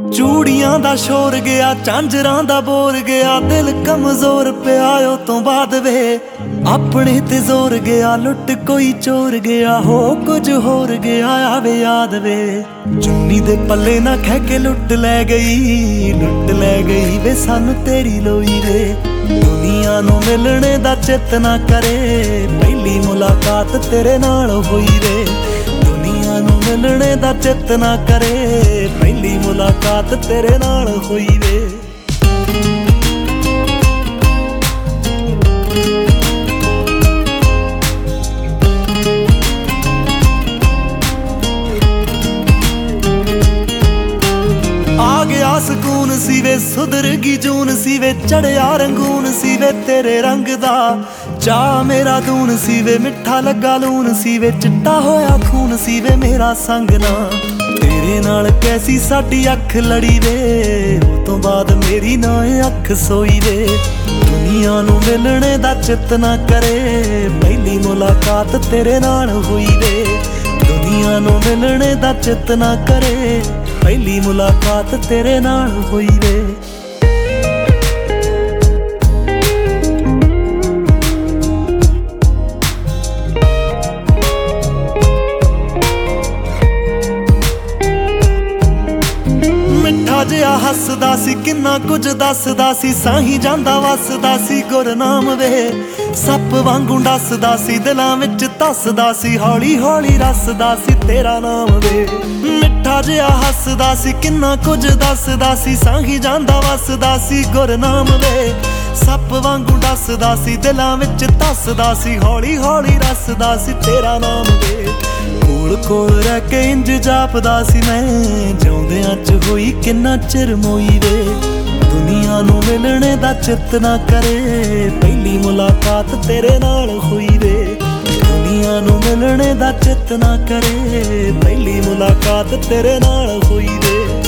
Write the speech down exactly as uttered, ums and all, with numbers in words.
ਚੂੜੀਆਂ ਦਾ ਸ਼ੋਰ ਗਿਆ, ਝਾਂਜਰਾਂ ਦਾ ਬੋਰ ਗਿਆ, ਦਿਲ ਕਮਜ਼ੋਰ ਪਿਆ ਓ ਤੋਂ ਬਾਅਦ ਵੇ। ਆਪਣੇ ਤੇ ਜ਼ੋਰ ਗਿਆ, ਲੁੱਟ ਕੋਈ ਚੋਰ ਗਿਆ, ਹੋ ਕੁਝ ਹੋਰ ਗਿਆ ਆਵੇ ਯਾਦ ਵੇ। ਚੁੰਨੀ ਦੇ ਪੱਲੇ ਨਾ ਖਹਿ ਕੇ ਲੁੱਟ ਲੈ ਗਈ, ਲੁੱਟ ਲੈ ਗਈ ਵੇ ਸਾਨੂੰ ਤੇਰੀ ਲੋਈ ਵੇ। ਦੁਨੀਆ ਨੂੰ ਮਿਲਣੇ ਦਾ ਚਿੱਤ ਨਾ ਕਰੇ, ਪਹਿਲੀ ਮੁਲਾਕਾਤ ਤੇਰੇ ਨਾਲ ਹੋਈ ਵੇ। ਦੁਨੀਆ ਨੂੰ ਮਿਲਣੇ ਦਾ ਚਿੱਤ ਨਾ ਕਰੇ, ਪਹਿਲੀ ਮੁਲਾਕਾਤ ਤੇਰੇ ਨਾਲ ਹੋਈ ਵੇ। ਆ ਗਿਆ ਸਕੂਨ ਸੀ ਵੇ, ਸੁਧਰ ਗਈ ਜੂਨ ਸੀ ਵੇ, ਚੜਿਆ ਰੰਗੂਨ ਸੀ ਵੇ ਤੇਰੇ ਰੰਗ ਦਾ। ਚਾਹ ਮੇਰਾ ਦੂਨ ਸੀ ਵੇ, ਮਿੱਠਾ ਲੱਗਾ ਲੂਣ ਸੀ ਵੇ, ਚਿੱਟਾ ਹੋਇਆ ਖੂਨ ਸੀ ਵੇ ਮੇਰਾ ਸੰਗ ਨਾ। ਤੇਰੇ ਨਾਲ ਕੈਸੀ ਸਾਡੀ ਅੱਖ ਲੜੀ ਵੇ, ਉਹ ਤੋਂ ਬਾਅਦ ਮੇਰੀ ਨਾ ਅੱਖ ਸੋਈ ਵੇ। ਦੁਨੀਆ ਨੂੰ ਮਿਲਣੇ ਦਾ ਚਿੱਤ ਨਾ ਕਰੇ, ਪਹਿਲੀ ਮੁਲਾਕਾਤ ਤੇਰੇ ਨਾਲ ਹੋਈ ਵੇ। ਦੁਨੀਆ ਨੂੰ ਮਿਲਣੇ ਦਾ ਚਿੱਤ ਨਾ ਕਰੇ, ਪਹਿਲੀ ਮੁਲਾਕਾਤ ਤੇਰੇ ਨਾਲ ਹੋਈ ਵੇ। ਮਿੱਠਾ ਜਿਹਾ ਹੱਸਦਾ ਸੀ, ਕਿੰਨਾ ਕੁਝ ਦੱਸਦਾ ਸੀ, ਸਾਹੀਂ ਜਾਂਦਾ ਵਸਦਾ ਸੀ ਗੁਰਨਾਮ ਵੇ। ਸੱਪ ਵਾਂਗੂ ਡੱਸਦਾ ਸੀ, ਦਿਲਾਂ ਵਿੱਚ ਧੱਸਦਾ ਸੀ, ਹੌਲੀ ਹੌਲੀ ਰਸਦਾ ਸੀ ਤੇਰਾ ਨਾਮ ਵੇ। ਮਿੱਠਾ ਜਿਹਾ ਹੱਸਦਾ ਸੀ, ਕਿੰਨਾ ਕੁਝ ਦੱਸਦਾ ਸੀ, ਸਾਹੀਂ ਜਾਂਦਾ ਵਸਦਾ ਸੀ ਗੁਰਨਾਮ ਵੇ। ਸੱਪ ਵਾਂਗੂ ਡੱਸਦਾ ਸੀ, ਦਿਲਾਂ ਵਿੱਚ ਧੱਸਦਾ ਸੀ, ਹੌਲੀ ਹੌਲੀ ਰਸਦਾ ਸੀ ਤੇਰਾ ਨਾਮ ਵੇ। ਕੋਲ ਕੋਲ ਰਹਿ ਕੇ ਇੰਜ ਜਾਪਦਾ ਸੀ ਮੈਂ, ਜਿਉਂਦਿਆਂ ਚ ਹੋਈ ਕਿੰਨਾ ਚਿਰ ਮੋਈ ਵੇ। ਦੁਨੀਆ ਨੂੰ ਮਿਲਣੇ ਦਾ ਚਿੱਤ ਨਾ ਕਰੇ, ਪਹਿਲੀ ਮੁਲਾਕਾਤ ਤੇਰੇ ਨਾਲ ਹੋਈ ਵੇ। ਦੁਨੀਆ ਨੂੰ ਮਿਲਣੇ ਦਾ ਚਿੱਤ ਨਾ ਕਰੇ, ਪਹਿਲੀ ਮੁਲਾਕਾਤ ਤੇਰੇ ਨਾਲ ਹੋਈ ਵੇ।